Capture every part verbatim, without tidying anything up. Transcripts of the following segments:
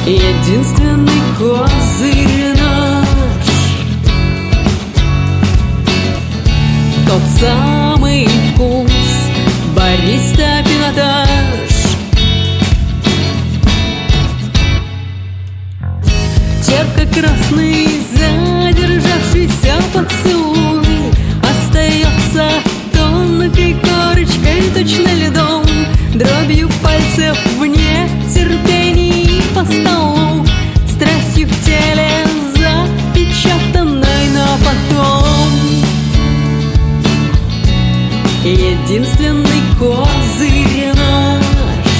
Единственный козырь наш, тот самый вкус, бариста пилотаж. Терпко-красный задержавшийся поцелуй остается тонкой корочкой, точно льдом, дробью пальцев в нетерпении по столу, страстью в теле запечатанной на потом. Единственный козырь наш,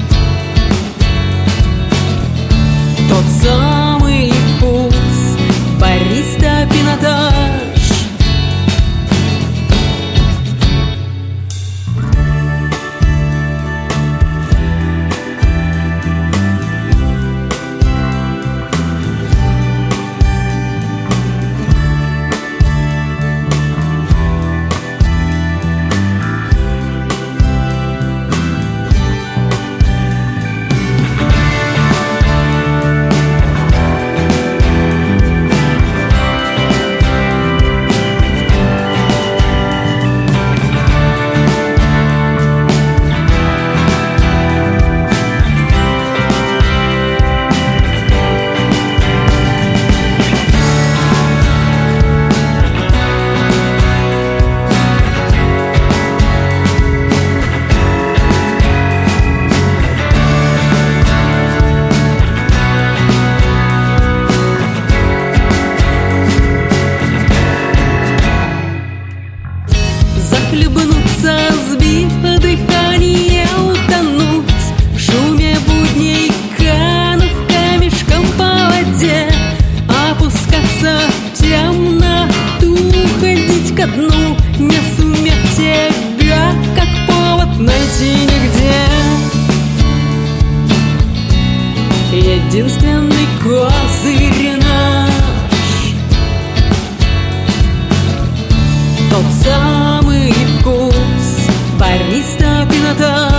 тот самый вкус, бариста пилотаж. Захлебнуться, сбив дыхание, утонуть в шуме будней, канув камешком по воде, опускаться в темноту, ходить ко дну, не суметь тебя как повод найти нигде. Единственный козырь наш, тот самый вкус, бариста пилотаж.